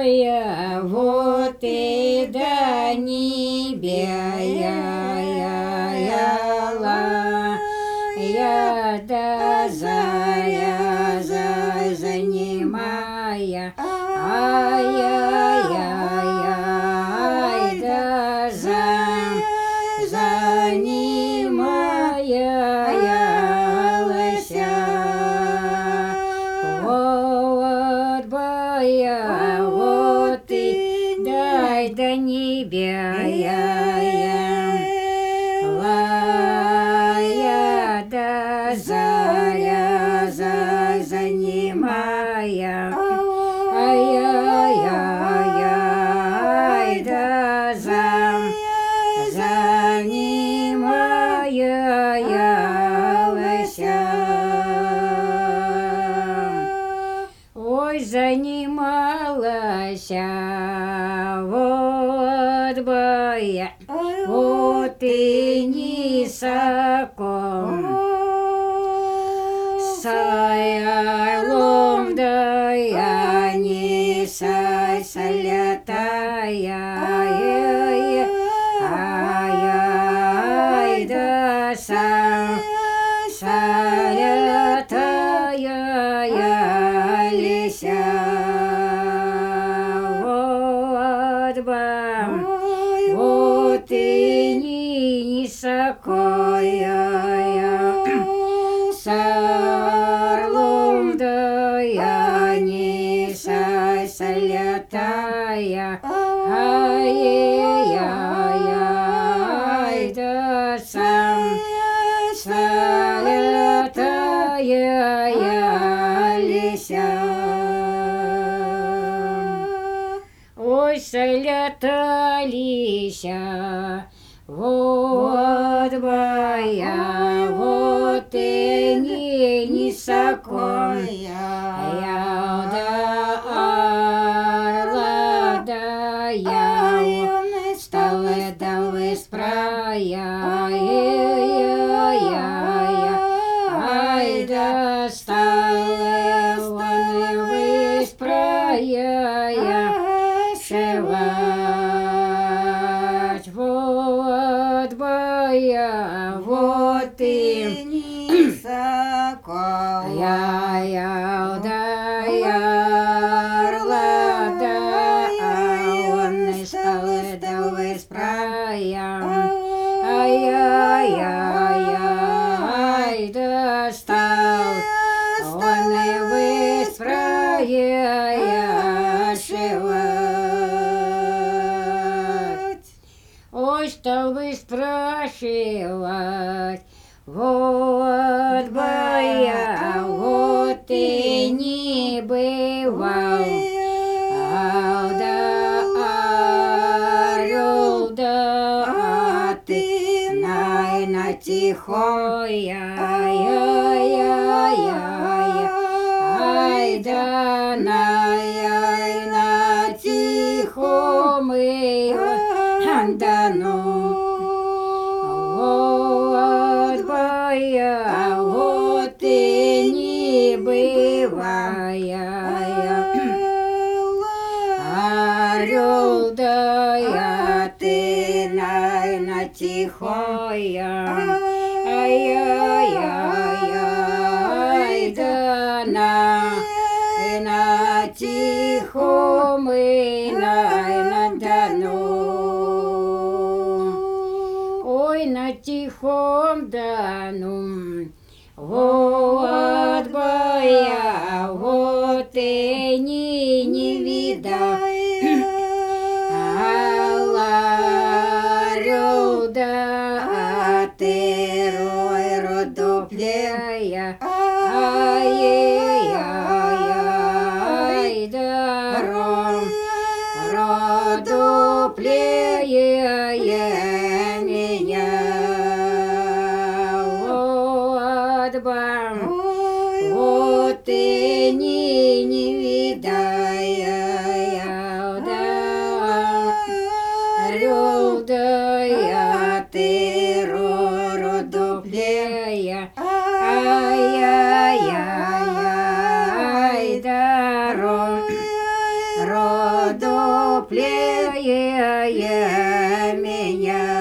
я, вот и до небе я да заря занимая, ай-яй-яй, да занимая лося. Вот боя, вот и дай до небя лая, да заря занимая, ай-яй-яй, да занимая лося. Ой, занималась, вот боя, вот и нисоко, сайлом да я не солятая, ай-яй, да солятая лися. Вот бам, вот и нисокая, сарлом да я не солятая, ай-яй-яй, да солятая лися. Ой, солята лися, вот боя, вот и нисокая, я да орла, да я стала да высправя, ай да стала высправя шивать. Вот боя, вот и нисокая, я да орла, да он стал да высправя, ай-яй-яй, да стал он высправя шивать. Ой, стал выспрашивать, вот боя, вот и не бывал, да орел, да ты, на тихоя, ай да на тихом и да ну. Вот боя, вот и не бывая, орел да я ты на тихоя, ай-яй-яй, да на тихом и на Дону. Ой, на тихом Дону, вот боя, вот и не видал, орел да ты родоплея, ай-яй-яй, да родоплея меня. Вот бам, вот и не видая, да орел да я ты родоплея, ай-яй-яй, да дупле меня.